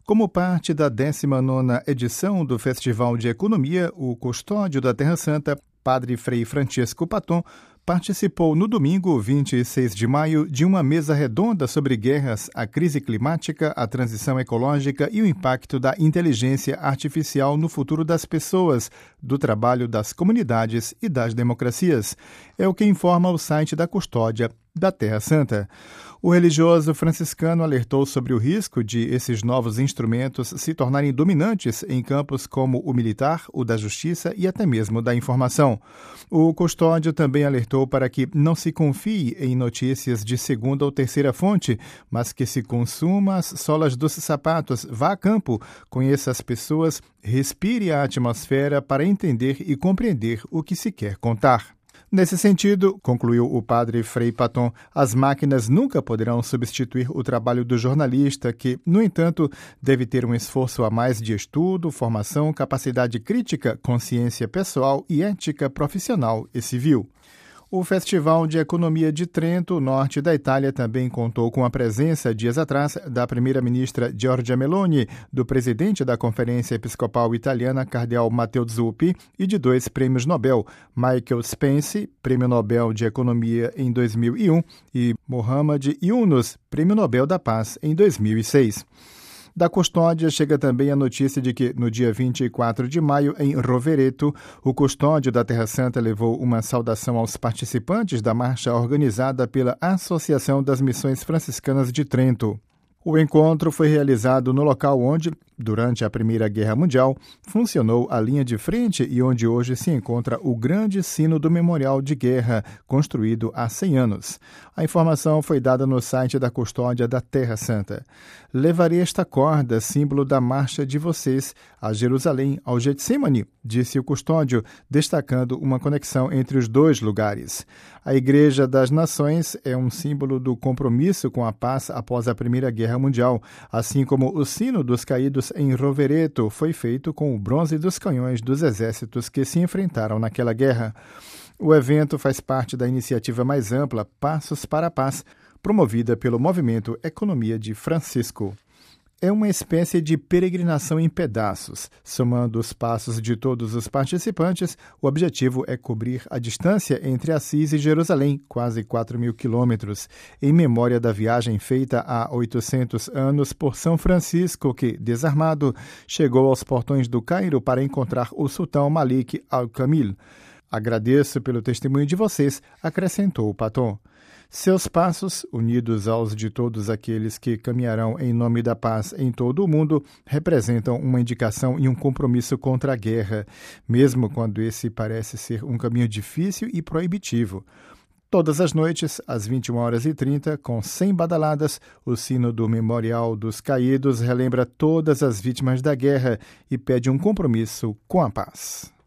Como parte da 19ª edição do Festival de Economia, o custódio da Terra Santa, Padre Frei Francisco Paton, participou no domingo, 26 de maio, de uma mesa redonda sobre guerras, a crise climática, a transição ecológica e o impacto da inteligência artificial no futuro das pessoas, do trabalho das comunidades e das democracias. É o que informa o site da Custódia da Terra Santa. O religioso franciscano alertou sobre o risco de esses novos instrumentos se tornarem dominantes em campos como o militar, o da justiça e até mesmo da informação. O custódio também alertou para que não se confie em notícias de segunda ou terceira fonte, mas que se consuma as solas dos sapatos, vá a campo, conheça as pessoas, respire a atmosfera para entender e compreender o que se quer contar. Nesse sentido, concluiu o padre Frei Paton, as máquinas nunca poderão substituir o trabalho do jornalista que, no entanto, deve ter um esforço a mais de estudo, formação, capacidade crítica, consciência pessoal e ética profissional e civil. O Festival de Economia de Trento, norte da Itália, também contou com a presença, dias atrás, da primeira-ministra Giorgia Meloni, do presidente da Conferência Episcopal Italiana, cardeal Matteo Zuppi, e de 2 prêmios Nobel, Michael Spence, prêmio Nobel de Economia em 2001, e Mohamed Yunus, prêmio Nobel da Paz em 2006. Da custódia chega também a notícia de que, no dia 24 de maio, em Rovereto, o custódio da Terra Santa levou uma saudação aos participantes da marcha organizada pela Associação das Missões Franciscanas de Trento. O encontro foi realizado no local onde, durante a Primeira Guerra Mundial, funcionou a linha de frente e onde hoje se encontra o grande sino do Memorial de Guerra, construído há 100 anos. A informação foi dada no site da Custódia da Terra Santa. Levarei esta corda, símbolo da marcha de vocês, a Jerusalém, ao Getsemane, disse o custódio, destacando uma conexão entre os dois lugares. A Igreja das Nações é um símbolo do compromisso com a paz após a Primeira Guerra Mundial, assim como o sino dos caídos em Rovereto foi feito com o bronze dos canhões dos exércitos que se enfrentaram naquela guerra. O evento faz parte da iniciativa mais ampla Passos para a Paz, promovida pelo Movimento Economia de Francisco. É uma espécie de peregrinação em pedaços. Somando os passos de todos os participantes, o objetivo é cobrir a distância entre Assis e Jerusalém, quase 4.000 quilômetros, em memória da viagem feita há 800 anos por São Francisco, que, desarmado, chegou aos portões do Cairo para encontrar o sultão Malik al-Kamil. Agradeço pelo testemunho de vocês, acrescentou o Paton. Seus passos, unidos aos de todos aqueles que caminharão em nome da paz em todo o mundo, representam uma indicação e um compromisso contra a guerra, mesmo quando esse parece ser um caminho difícil e proibitivo. Todas as noites, às 21h30, com 100 badaladas, o sino do Memorial dos Caídos relembra todas as vítimas da guerra e pede um compromisso com a paz.